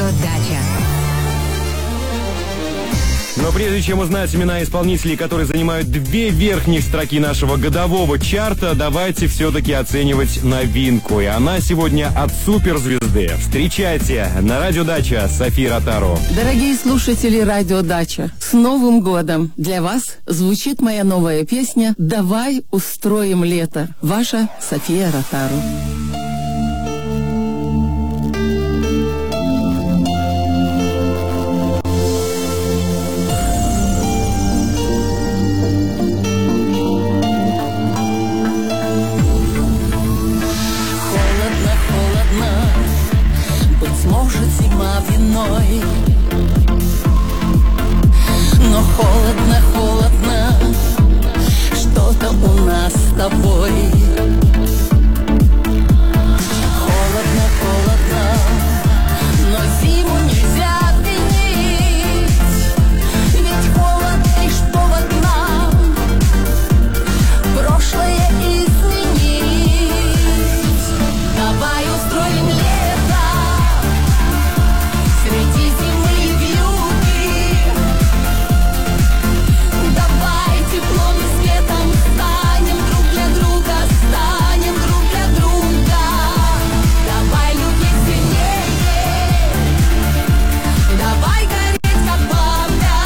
Дача. Но прежде чем узнать имена исполнителей, которые занимают две верхних строки нашего годового чарта, давайте все-таки оценивать новинку. И она сегодня от суперзвезды. Встречайте на Радио Дача София Ротару. Дорогие слушатели Радио Дача, с Новым годом! Для вас звучит моя новая песня «Давай устроим лето». Ваша София Ротару. Но холодно, холодно, что-то у нас с тобой. Холодно, холодно, но зиму нельзя винить, ведь холод лишь повод нам прошлое изменить. Давай устроим лето среди зимы и вьюги. Давай теплом и светом станем друг для друга, станем друг для друга. Давай любить сильнее, давай гореть как пламя.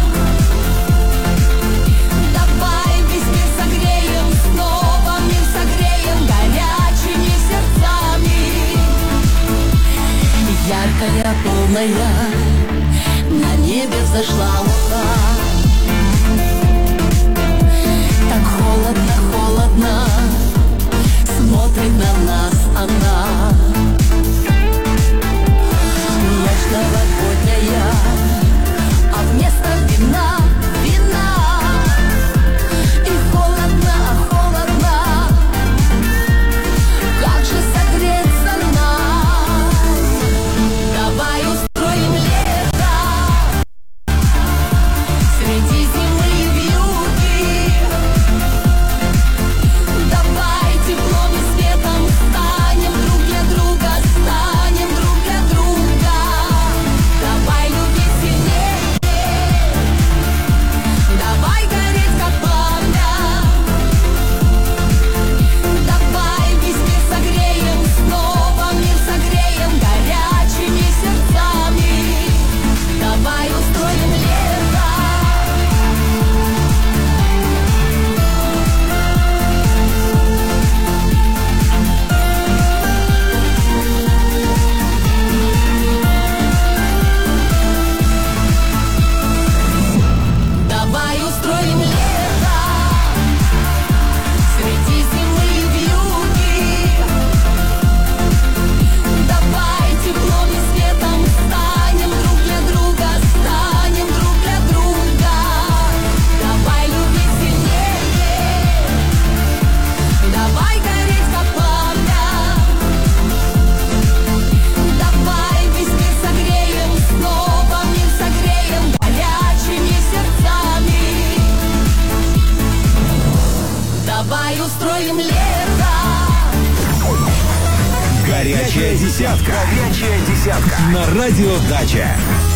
Давай весь мир согреем, снова мир согреем горячими сердцами. Яркая, полная, на небе взошла луна. Так холодно, холодно, смотрит на нас она. Ночь новогодняя, а вместо вина вина. И холодно, холодно, как же согреться нам? Давай устроим лето среди зимы и вьюги. Давай теплом и светом станем друг для друга, станем друг для друга. Давай любить сильнее, давай гореть как пламя. Давай весь мир согреем, снова мир согреем горячими сердцами. Давай устроим лето. Давай устроим лето среди зимы и вьюги. Давай теплом и светом станем друг для друга, станем друг для друга. Давай любить сильнее, давай гореть как пламя. Давай весь мир согреем, снова мир согреем горячими сердцами. Давай устроим лето. Горячая десятка. Горячая десятка. На Радио Дача.